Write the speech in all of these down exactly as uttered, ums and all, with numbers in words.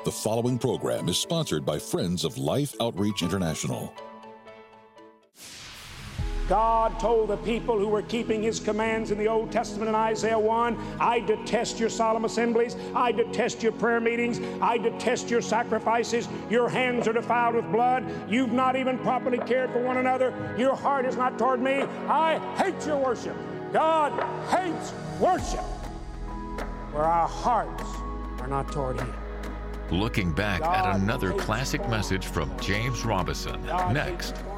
The following program is sponsored by Friends of Life Outreach International. God told the people who were keeping His commands in the Old Testament in Isaiah one, I detest your solemn assemblies, I detest your prayer meetings, I detest your sacrifices, your hands are defiled with blood, you've not even properly cared for one another, your heart is not toward me, I hate your worship. God hates worship where our hearts are not toward Him. Looking back God at another hates classic porn. message from James Robison. God Next. hates porn.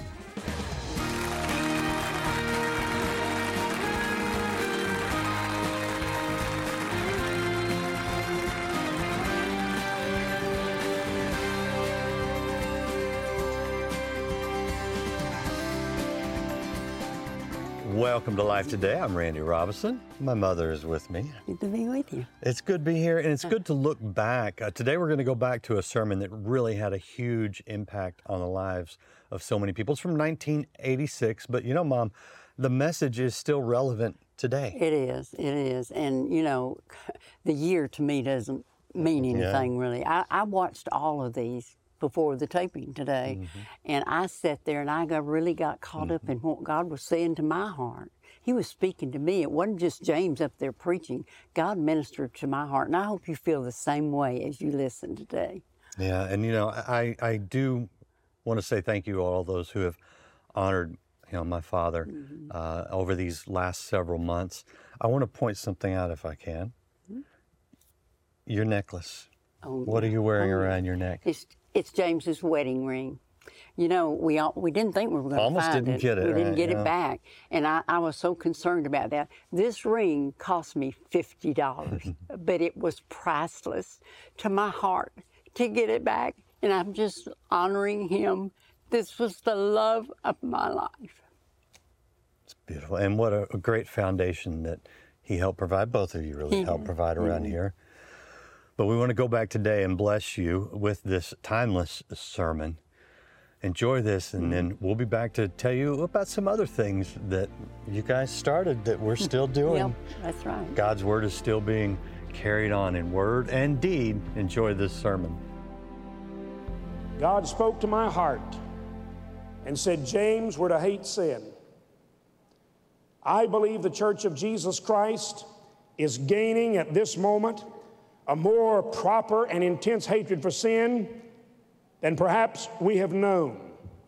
Welcome to Life Today. I'm Randy Robison. My mother is with me. Good to be with you. It's good to be here, and it's good to look back. Uh, today we're going to go back to a sermon that really had a huge impact on the lives of so many people. It's from nineteen eighty-six, but you know, Mom, the message is still relevant today. It is, it is. And, you know, the year to me doesn't mean anything Yeah. really. I, I watched all of these before the taping today, Mm-hmm. and I sat there and I got, really got caught Mm-hmm. up in what God was saying to my heart. He was speaking to me. It wasn't just James up there preaching. God ministered to my heart, and I hope you feel the same way as you listen today. Yeah, and you know, I, I do want to say thank you to all those who have honored, you know, my father Mm-hmm. uh, over these last several months. I want to point something out if I can. Mm-hmm. Your necklace. Oh, What are you wearing oh, around your neck? It's it's James's wedding ring. You know, we all, we didn't think we were going to Almost find didn't it. get it, We didn't right, get yeah. it back, and I, I was so concerned about that. This ring cost me fifty dollars, but it was priceless to my heart to get it back, and I'm just honoring him. This was the love of my life. It's beautiful, and what a, a great foundation that he helped provide. Both of you really He helped did. provide around Mhm. here. But we want to go back today and bless you with this timeless sermon. Enjoy this, and then we'll be back to tell you about some other things that you guys started that we're still doing. Yep, that's right. God's word is still being carried on in word and deed. Enjoy this sermon. God spoke to my heart and said, James, we're to hate sin. I believe the Church of Jesus Christ is gaining at this moment a more proper and intense hatred for sin than perhaps we have known.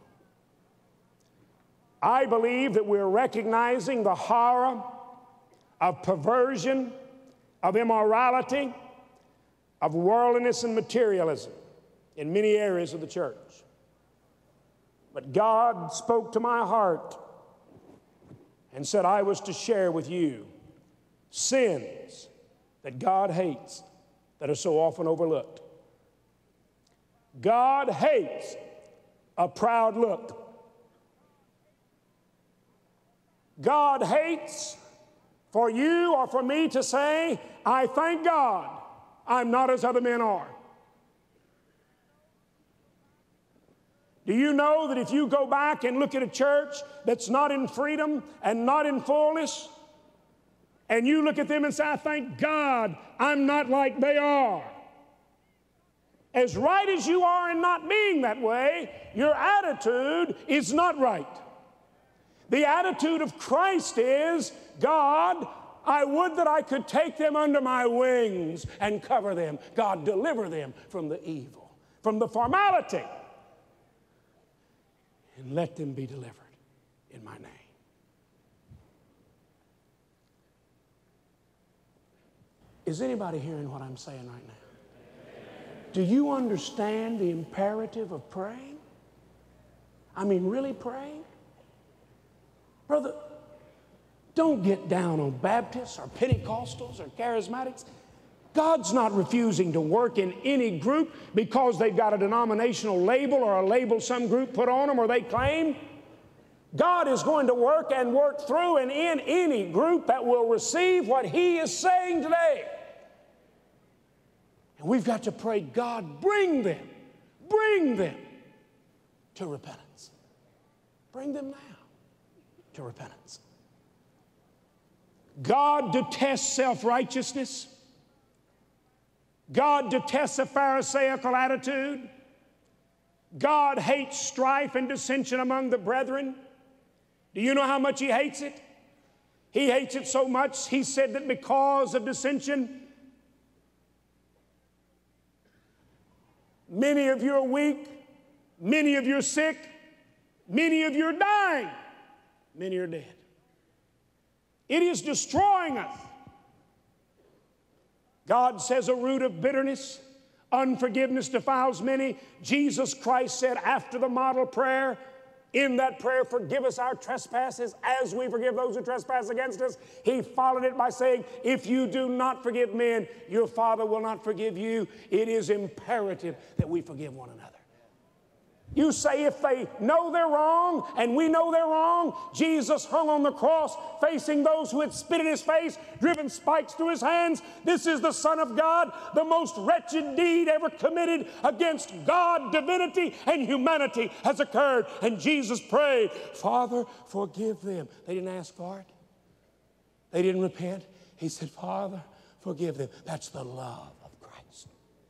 I believe that we're recognizing the horror of perversion, of immorality, of worldliness and materialism in many areas of the church. But God spoke to my heart and said I was to share with you sins that God hates that are so often overlooked. God hates a proud look. God hates for you or for me to say, I thank God I'm not as other men are. Do you know that if you go back and look at a church that's not in freedom and not in fullness, and you look at them and say, I thank God I'm not like they are. As right as you are in not being that way, your attitude is not right. The attitude of Christ is, God, I would that I could take them under my wings and cover them. God, deliver them from the evil, from the formality, and let them be delivered in my name. Is anybody hearing what I'm saying right now? Do you understand the imperative of praying? I mean, really praying? Brother, don't get down on Baptists or Pentecostals or Charismatics. God's not refusing to work in any group because they've got a denominational label or a label some group put on them or they claim. God is going to work and work through and in any group that will receive what He is saying today. And we've got to pray, God, bring them, bring them to repentance. Bring them now to repentance. God detests self-righteousness. God detests a Pharisaical attitude. God hates strife and dissension among the brethren. Do you know how much He hates it? He hates it so much, He said that because of dissension, many of you are weak, many of you are sick, many of you are dying, many are dead. It is destroying us. God says a root of bitterness, unforgiveness defiles many. Jesus Christ said after the model prayer, in that prayer, forgive us our trespasses as we forgive those who trespass against us. He followed it by saying, if you do not forgive men, your Father will not forgive you. It is imperative that we forgive one another. You say if they know they're wrong and we know they're wrong, Jesus hung on the cross facing those who had spit in His face, driven spikes through His hands. This is the Son of God. The most wretched deed ever committed against God, divinity, and humanity has occurred. And Jesus prayed, Father, forgive them. They didn't ask for it. They didn't repent. He said, Father, forgive them. That's the love of Christ.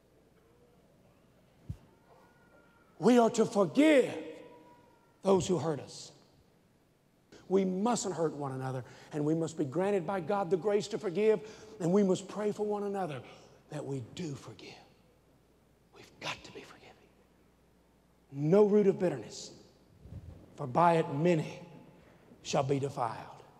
We are to forgive those who hurt us. We mustn't hurt one another, and we must be granted by God the grace to forgive, and we must pray for one another that we do forgive. We've got to be forgiving. No root of bitterness, for by it many shall be defiled.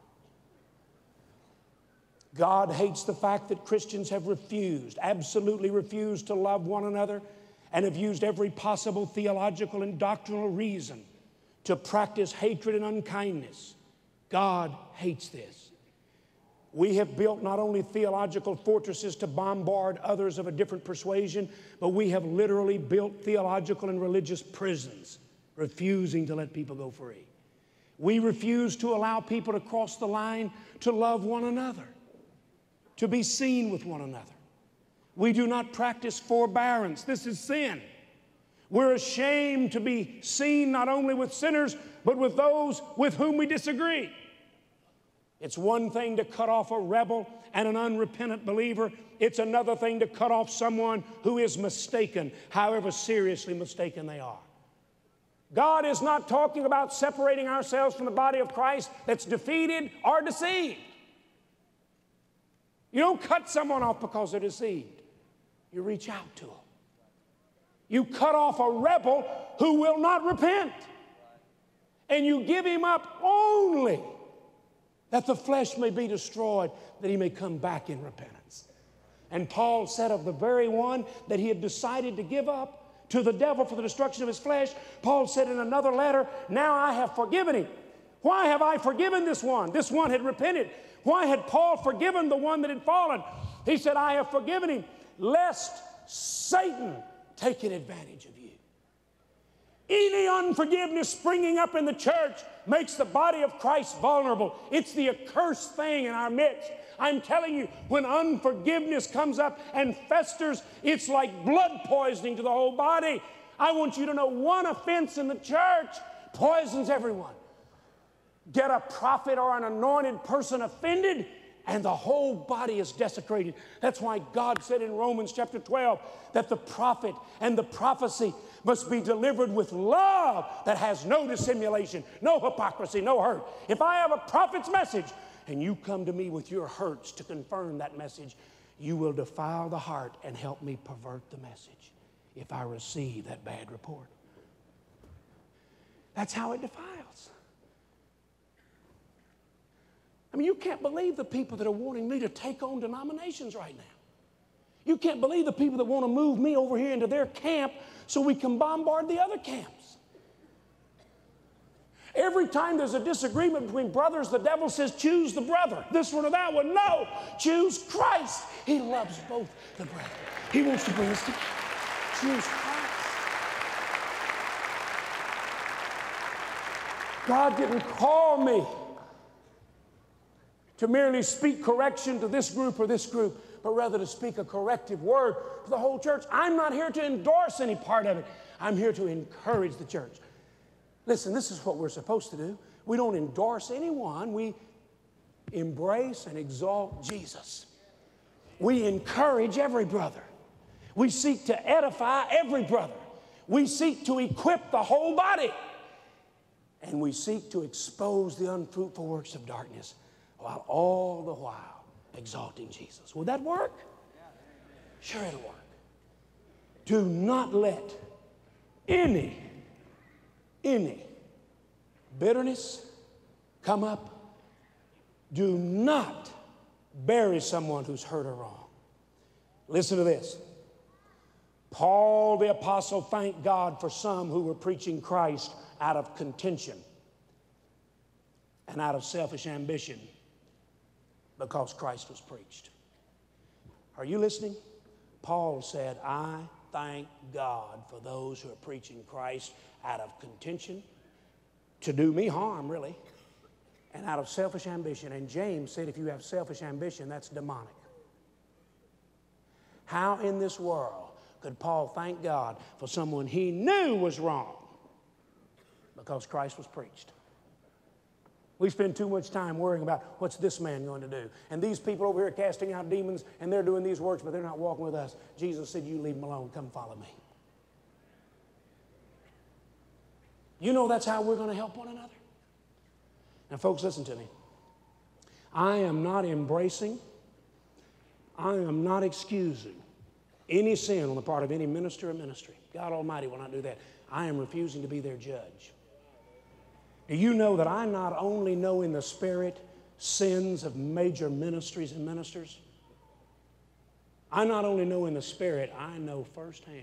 God hates the fact that Christians have refused, absolutely refused to love one another, and have used every possible theological and doctrinal reason to practice hatred and unkindness. God hates this. We have built not only theological fortresses to bombard others of a different persuasion, but we have literally built theological and religious prisons, refusing to let people go free. We refuse to allow people to cross the line to love one another, to be seen with one another. We do not practice forbearance. This is sin. We're ashamed to be seen not only with sinners, but with those with whom we disagree. It's one thing to cut off a rebel and an unrepentant believer. It's another thing to cut off someone who is mistaken, however seriously mistaken they are. God is not talking about separating ourselves from the body of Christ that's defeated or deceived. You don't cut someone off because they're deceived. You reach out to them. You cut off a rebel who will not repent. And you give him up only that the flesh may be destroyed, that he may come back in repentance. And Paul said of the very one that he had decided to give up to the devil for the destruction of his flesh, Paul said in another letter, now I have forgiven him. Why have I forgiven this one? This one had repented. Why had Paul forgiven the one that had fallen? He said, I have forgiven him, lest Satan take an advantage of you. Any unforgiveness springing up in the church makes the body of Christ vulnerable. It's the accursed thing in our midst. I'm telling you, when unforgiveness comes up and festers, it's like blood poisoning to the whole body. I want you to know one offense in the church poisons everyone. Get a prophet or an anointed person offended, and the whole body is desecrated. That's why God said in Romans chapter twelve that the prophet and the prophecy must be delivered with love that has no dissimulation, no hypocrisy, no hurt. If I have a prophet's message and you come to me with your hurts to confirm that message, you will defile the heart and help me pervert the message if I receive that bad report. That's how it defiles. I mean, you can't believe the people that are wanting me to take on denominations right now. You can't believe the people that want to move me over here into their camp so we can bombard the other camps. Every time there's a disagreement between brothers, the devil says, choose the brother, this one or that one. No, choose Christ. He loves both the brethren. He wants to bring us together. Choose Christ. God didn't call me to merely speak correction to this group or this group, but rather to speak a corrective word to the whole church. I'm not here to endorse any part of it. I'm here to encourage the church. Listen, this is what we're supposed to do. We don't endorse anyone. We embrace and exalt Jesus. We encourage every brother. We seek to edify every brother. We seek to equip the whole body. And we seek to expose the unfruitful works of darkness while all the while exalting Jesus. Will that work? Sure, it'll work. Do not let any, any bitterness come up. Do not bury someone who's hurt or wrong. Listen to this. Paul the apostle thanked God for some who were preaching Christ out of contention and out of selfish ambition because Christ was preached. Are you listening? Paul said, I thank God for those who are preaching Christ out of contention, to do me harm, really, and out of selfish ambition. And James said, if you have selfish ambition, that's demonic. How in this world could Paul thank God for someone he knew was wrong because Christ was preached? We spend too much time worrying about what's this man going to do. And these people over here casting out demons, and they're doing these works, but they're not walking with us. Jesus said, you leave them alone. Come follow me. You know that's how we're going to help one another. Now, folks, listen to me. I am not embracing, I am not excusing any sin on the part of any minister or ministry. God Almighty will not do that. I am refusing to be their judge. Do you know that I not only know in the Spirit sins of major ministries and ministers? I not only know in the Spirit, I know firsthand.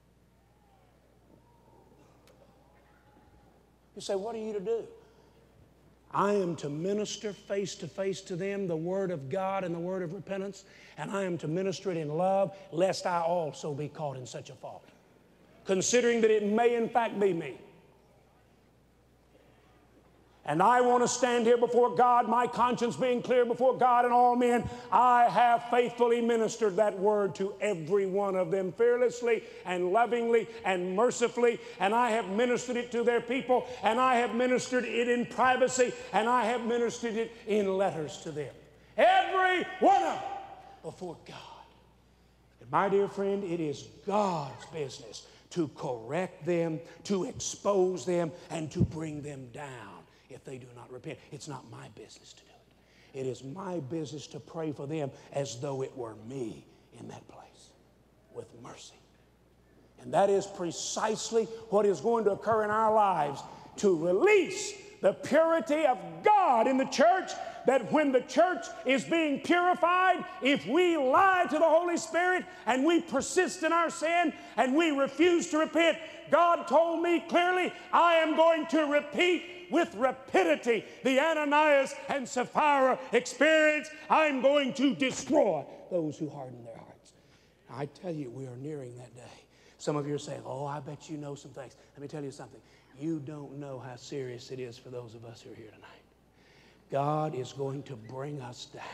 You say, what are you to do? I am to minister face to face to them the Word of God and the Word of repentance, and I am to minister it in love, lest I also be caught in such a fault, considering that it may in fact be me. And I want to stand here before God, my conscience being clear before God and all men. I have faithfully ministered that word to every one of them fearlessly and lovingly and mercifully. And I have ministered it to their people, and I have ministered it in privacy, and I have ministered it in letters to them. Every one of them before God. And my dear friend, it is God's business to correct them, to expose them, and to bring them down if they do not repent. It's not my business to do it. It is my business to pray for them as though it were me in that place with mercy. And that is precisely what is going to occur in our lives to release the purity of God in the church, that when the church is being purified, if we lie to the Holy Spirit and we persist in our sin and we refuse to repent, God told me clearly, I am going to repeat with rapidity the Ananias and Sapphira experience. I'm going to destroy those who harden their hearts. I tell you, we are nearing that day. Some of you are saying, oh, I bet you know some things. Let me tell you something. You don't know how serious it is for those of us who are here tonight. God is going to bring us down.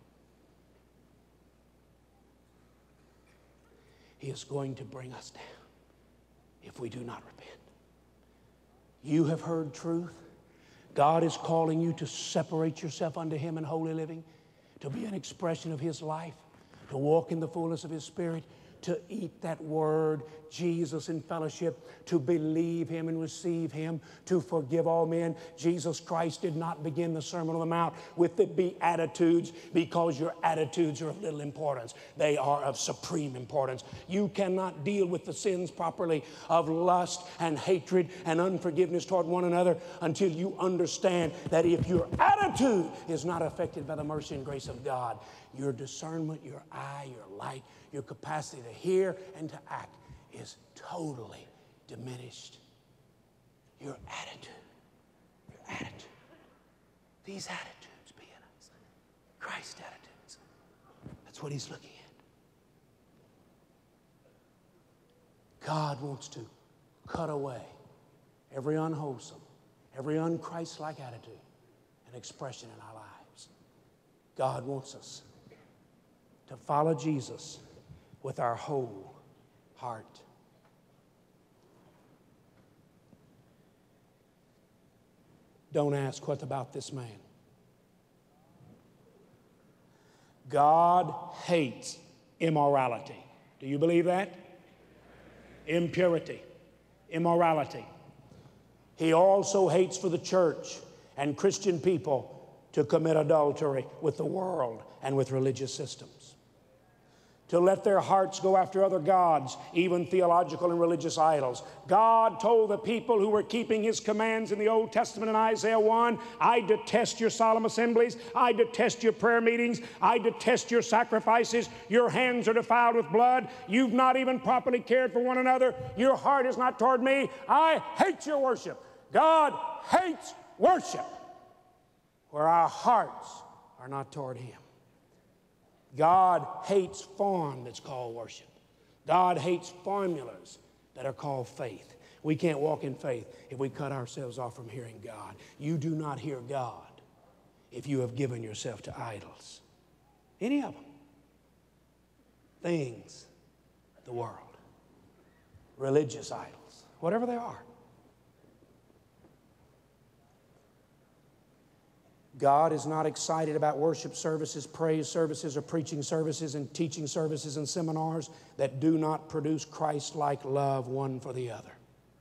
He is going to bring us down if we do not repent. You have heard truth. God is calling you to separate yourself unto Him in holy living, to be an expression of His life, to walk in the fullness of His Spirit, to eat that word, Jesus, in fellowship, to believe Him and receive Him, to forgive all men. Jesus Christ did not begin the Sermon on the Mount with the Beatitudes because your attitudes are of little importance. They are of supreme importance. You cannot deal with the sins properly of lust and hatred and unforgiveness toward one another until you understand that if your attitude is not affected by the mercy and grace of God, your discernment, your eye, your light, your capacity to hear and to act is totally diminished. Your attitude, your attitude, these attitudes be in us. Christ's attitudes. That's what He's looking at. God wants to cut away every unwholesome, every un-Christ-like attitude and expression in our lives. God wants us to follow Jesus with our whole heart. Don't ask, what about this man? God hates immorality. Do you believe that? Impurity, immorality. He also hates for the church and Christian people to commit adultery with the world and with religious systems, to let their hearts go after other gods, even theological and religious idols. God told the people who were keeping His commands in the Old Testament in Isaiah one, I detest your solemn assemblies, I detest your prayer meetings, I detest your sacrifices, your hands are defiled with blood, you've not even properly cared for one another, your heart is not toward me, I hate your worship. God hates worship where our hearts are not toward Him. God hates form that's called worship. God hates formulas that are called faith. We can't walk in faith if we cut ourselves off from hearing God. You do not hear God if you have given yourself to idols. Any of them. Things, the world, religious idols, whatever they are. God is not excited about worship services, praise services, or preaching services and teaching services and seminars that do not produce Christ-like love one for the other.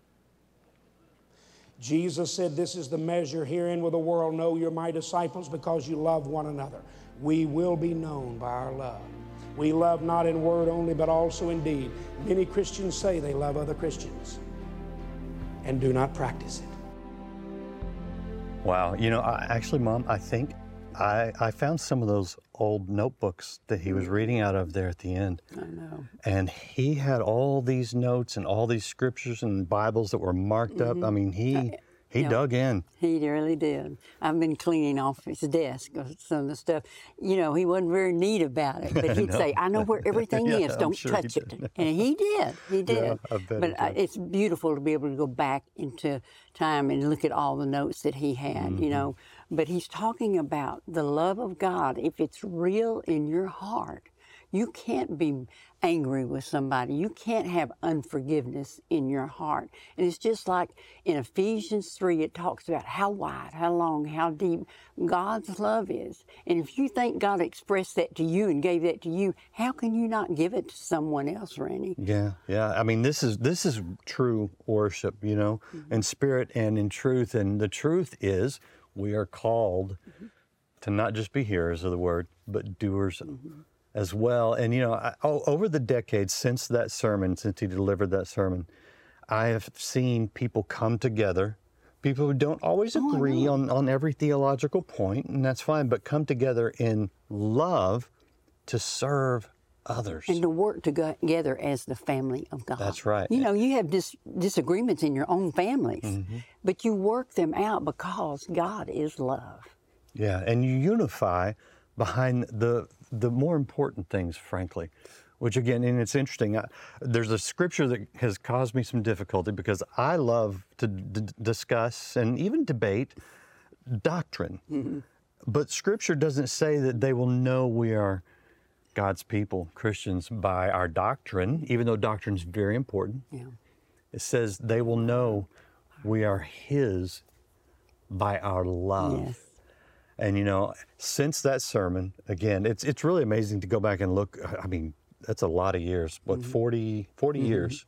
Jesus said, this is the measure, herein will the world know you're my disciples because you love one another. We will be known by our love. We love not in word only, but also in deed. Many Christians say they love other Christians and do not practice it. Wow. You know, I, actually, Mom, I think I, I found some of those old notebooks that he was reading out of there at the end. I know. And he had all these notes and all these scriptures and Bibles that were marked Mm-hmm. up. I mean, he he Yeah. dug in. He really did. I've been cleaning off his desk of some of the stuff. You know, he wasn't very neat about it, but he'd No. say, I know where everything Yeah, is. I'm Don't sure he touch it. did. And he did. He did. Yeah, I bet but he uh, did. it's beautiful to be able to go back into time and look at all the notes that he had, Mm-hmm. you know. But he's talking about the love of God. If it's real in your heart, you can't be angry with somebody. You can't have unforgiveness in your heart. And it's just like in Ephesians three, it talks about how wide, how long, how deep God's love is. And if you think God expressed that to you and gave that to you, how can you not give it to someone else, Randy? Yeah, yeah. I mean, this is this is true worship, you know, Mm-hmm. in spirit and in truth. And the truth is, we are called mm-hmm. to not just be hearers of the word, but doers mm-hmm. as well. And, you know, I, oh, over the decades since that sermon, since he delivered that sermon, I have seen people come together, people who don't always Oh, I agree know. on, on every theological point, and that's fine, but come together in love to serve others. And to work together as the family of God. That's right. You know, you have dis- disagreements in your own families, Mm-hmm. but you work them out because God is love. Yeah, and you unify behind the the more important things, frankly, which again, and it's interesting, I, there's a scripture that has caused me some difficulty because I love to d- discuss and even debate doctrine. Mm-hmm. But scripture doesn't say that they will know we are God's people, Christians, by our doctrine, even though doctrine is very important. Yeah. It says they will know we are His by our love. Yes. And, you know, since that sermon, again, it's it's really amazing to go back and look. I mean, that's a lot of years, what, mm-hmm. forty, forty mm-hmm. years.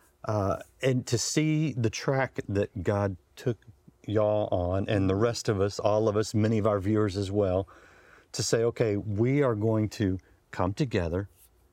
Uh, and to see the track that God took y'all on, and the rest of us, all of us, many of our viewers as well, to say, okay, we are going to come together.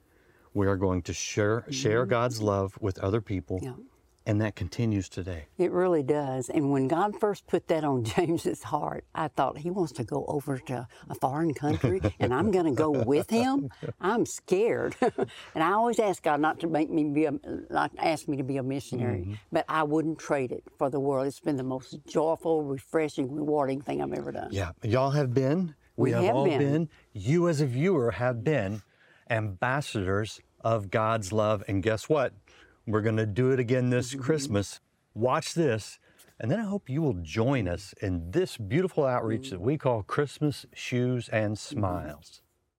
We are going to share, mm-hmm. share God's love with other people. Yeah. And that continues today. It really does. And when God first put that on James's heart, I thought he wants to go over to a foreign country and I'm going to go with him. I'm scared. And I always ask God not to make me be a, not ask me to be a missionary, mm-hmm. but I wouldn't trade it for the world. It's been the most joyful, refreshing, rewarding thing I've ever done. Yeah, y'all have been. We, We have, have all been. been. You as a viewer have been ambassadors of God's love. And guess what? We're going to do it again this mm-hmm. Christmas. Watch this. And then I hope you will join us in this beautiful outreach that we call Christmas Shoes and Smiles.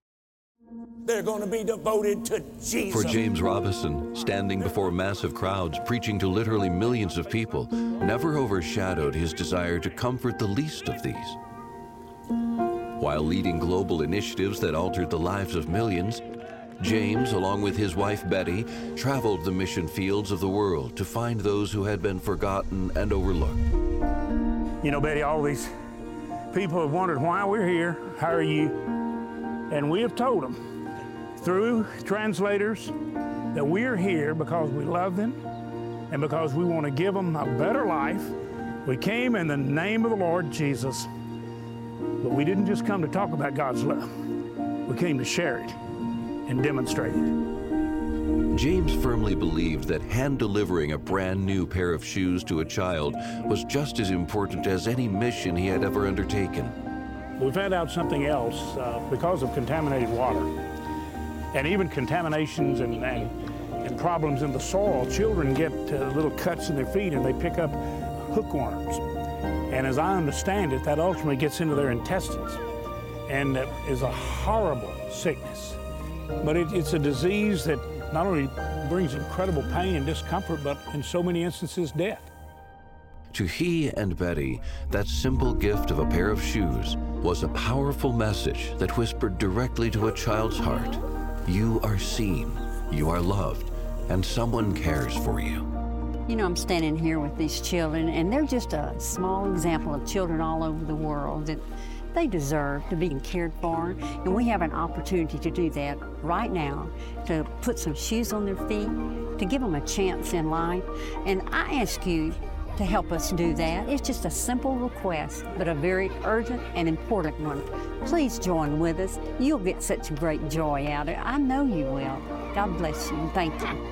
They're going to be devoted to Jesus. For James Robison, standing before massive crowds, preaching to literally millions of people, never overshadowed his desire to comfort the least of these. While leading global initiatives that altered the lives of millions, James, along with his wife Betty, traveled the mission fields of the world to find those who had been forgotten and overlooked. You know, Betty, all these people have wondered why we're here, how are you? And we have told them through translators that we're here because we love them and because we want to give them a better life. We came in the name of the Lord Jesus, but we didn't just come to talk about God's love. We came to share it and demonstrate it. James firmly believed that hand-delivering a brand new pair of shoes to a child was just as important as any mission he had ever undertaken. We found out something else uh, because of contaminated water and even contaminations and, and, and problems in the soil. Children get uh, little cuts in their feet and they pick up hookworms. And as I understand it, that ultimately gets into their intestines and uh, is a horrible sickness. But it, it's a disease that not only brings incredible pain and discomfort, but in so many instances, death. To he and Betty, that simple gift of a pair of shoes was a powerful message that whispered directly to a child's heart. You are seen, you are loved, and someone cares for you. You know, I'm standing here with these children, and they're just a small example of children all over the world that they deserve to be cared for, and we have an opportunity to do that right now, to put some shoes on their feet, to give them a chance in life. And I ask you to help us do that. It's just a simple request, but a very urgent and important one. Please join with us. You'll get such great joy out of it. I know you will. God bless you, and thank you.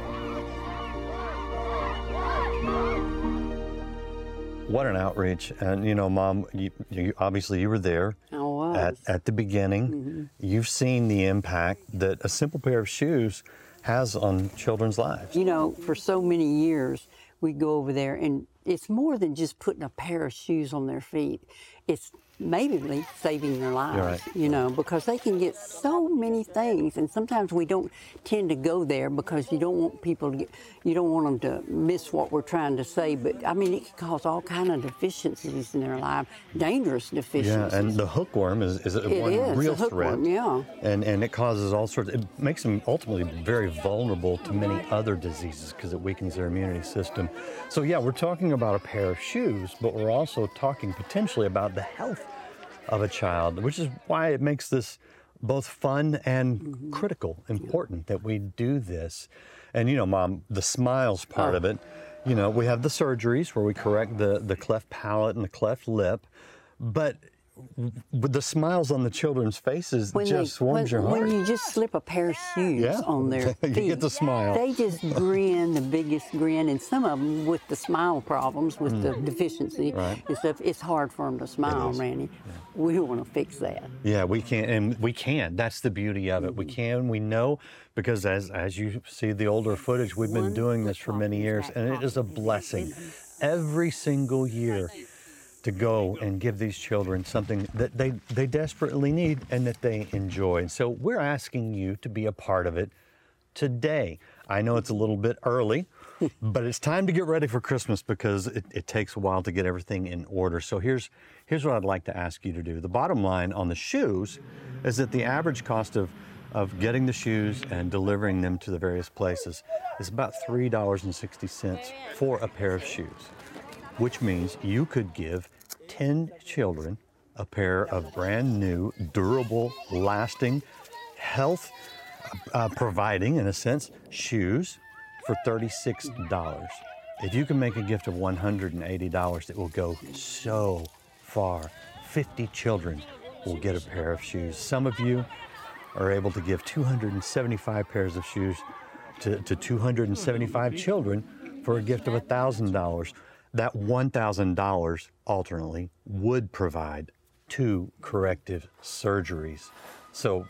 What an outreach. And, you know, Mom, you, you, obviously you were there I was. At, at the beginning. Mm-hmm. You've seen the impact that a simple pair of shoes has on children's lives. You know, for so many years, we go over there, and it's more than just putting a pair of shoes on their feet. It's maybe saving their lives, right. you know, because they can get so many things, and sometimes we don't tend to go there because you don't want people to get, you don't want them to miss what we're trying to say, but I mean, it can cause all kind of deficiencies in their life, dangerous deficiencies. Yeah, and the hookworm is, is it one is, real the hookworm, threat. Yeah. And, and it causes all sorts, it makes them ultimately very vulnerable to many other diseases because it weakens their immunity system. So yeah, we're talking about a pair of shoes, but we're also talking potentially about the health of a child, which is why it makes this both fun and mm-hmm. critical, important that we do this. And you know, Mom, the smiles part oh. of it, you know, we have the surgeries where we correct the, the cleft palate and the cleft lip, but with the smiles on the children's faces, when just they, warms when, your heart. When you just slip a pair of shoes yeah. on their feet, you get the smile. They just grin, the biggest grin, and some of them with the smile problems, with mm. the deficiency right. and stuff, it's hard for them to smile, Randy. Yeah. We want to fix that. Yeah, we can, and we can. That's the beauty of it. Mm-hmm. We can, we know, because as, as you see the older footage, we've been doing this for many years, and it is a blessing every single year to go and give these children something that they, they desperately need and that they enjoy. And so we're asking you to be a part of it today. I know it's a little bit early, but it's time to get ready for Christmas because it, it takes a while to get everything in order. So here's, here's what I'd like to ask you to do. The bottom line on the shoes is that the average cost of, of getting the shoes and delivering them to the various places is about three dollars and sixty cents for a pair of shoes, which means you could give ten children a pair of brand new, durable, lasting, health uh, providing, in a sense, shoes for thirty-six dollars. If you can make a gift of one hundred eighty dollars, it will go so far. fifty children will get a pair of shoes. Some of you are able to give two hundred seventy-five pairs of shoes to, to two hundred seventy-five children for a gift of one thousand dollars. That one thousand dollars alternately would provide two corrective surgeries. So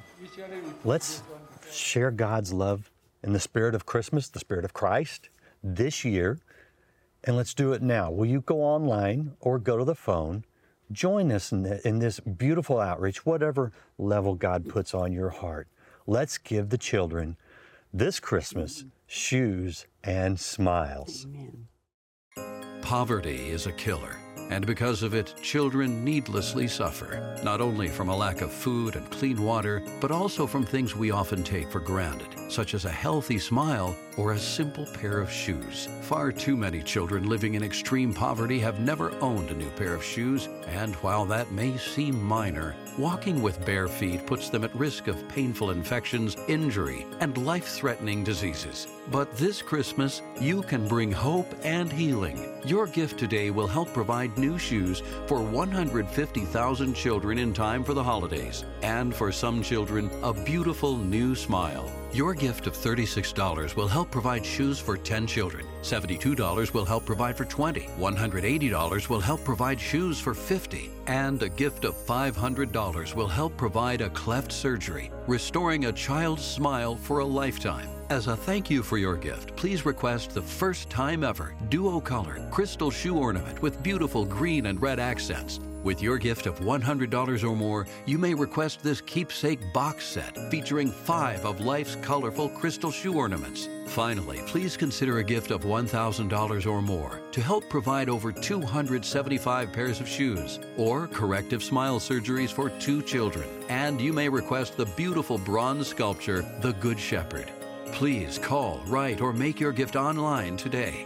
let's share God's love in the spirit of Christmas, the spirit of Christ, this year, and let's do it now. Will you go online or go to the phone? Join us in, the, in this beautiful outreach, whatever level God puts on your heart. Let's give the children this Christmas shoes and smiles. Amen. Poverty is a killer, and because of it, children needlessly suffer, not only from a lack of food and clean water, but also from things we often take for granted, such as a healthy smile or a simple pair of shoes. Far too many children living in extreme poverty have never owned a new pair of shoes, and while that may seem minor, walking with bare feet puts them at risk of painful infections, injury, and life-threatening diseases. But this Christmas, you can bring hope and healing. Your gift today will help provide new shoes for one hundred fifty thousand children in time for the holidays, and for some children, a beautiful new smile. Your gift of thirty-six dollars will help provide shoes for ten children. seventy-two dollars will help provide for twenty. one hundred eighty dollars will help provide shoes for fifty. And a gift of five hundred dollars will help provide a cleft surgery, restoring a child's smile for a lifetime. As a thank you for your gift, please request the first time ever duo color crystal shoe ornament with beautiful green and red accents. With your gift of one hundred dollars or more, you may request this keepsake box set featuring five of life's colorful crystal shoe ornaments. Finally, please consider a gift of one thousand dollars or more to help provide over two hundred seventy-five pairs of shoes or corrective smile surgeries for two children. And you may request the beautiful bronze sculpture, The Good Shepherd. Please call, write, or make your gift online today.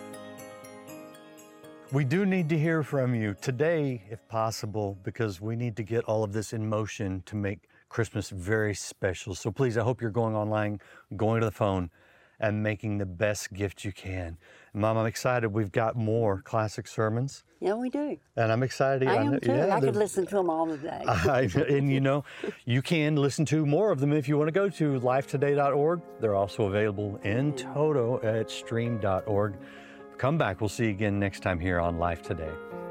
We do need to hear from you today, if possible, because we need to get all of this in motion to make Christmas very special. So please, I hope you're going online, going to the phone, and making the best gift you can. Mom, I'm excited. We've got more classic sermons. Yeah, we do. And I'm excited. I am know, too. yeah, I could listen to them all the day. I, and you know, you can listen to more of them if you want to go to life today dot org. They're also available in toto at stream dot org. Come back. We'll see you again next time here on Life Today.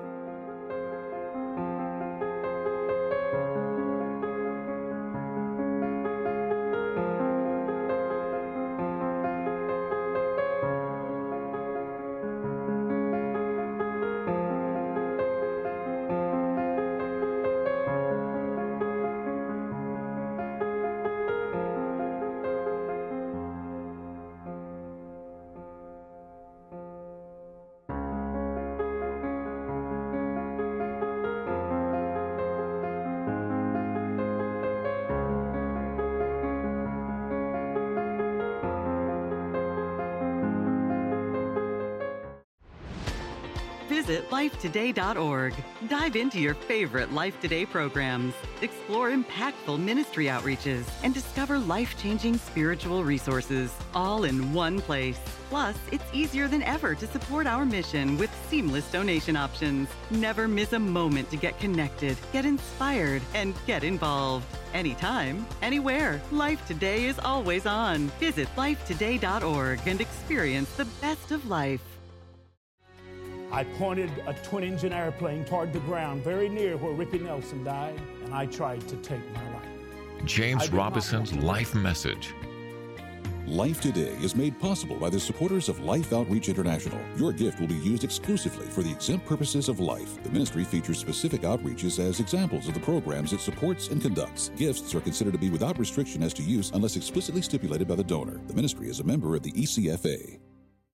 Visit life today dot org. Dive into your favorite Life Today programs, explore impactful ministry outreaches, and discover life-changing spiritual resources, all in one place. Plus, it's easier than ever to support our mission with seamless donation options. Never miss a moment to get connected, get inspired, and get involved. Anytime, anywhere, Life Today is always on. Visit life today dot org and experience the best of life. I pointed a twin-engine airplane toward the ground very near where Ricky Nelson died, and I tried to take my life. James Robison's Life Message. Life Today is made possible by the supporters of Life Outreach International. Your gift will be used exclusively for the exempt purposes of life. The ministry features specific outreaches as examples of the programs it supports and conducts. Gifts are considered to be without restriction as to use unless explicitly stipulated by the donor. The ministry is a member of the E C F A.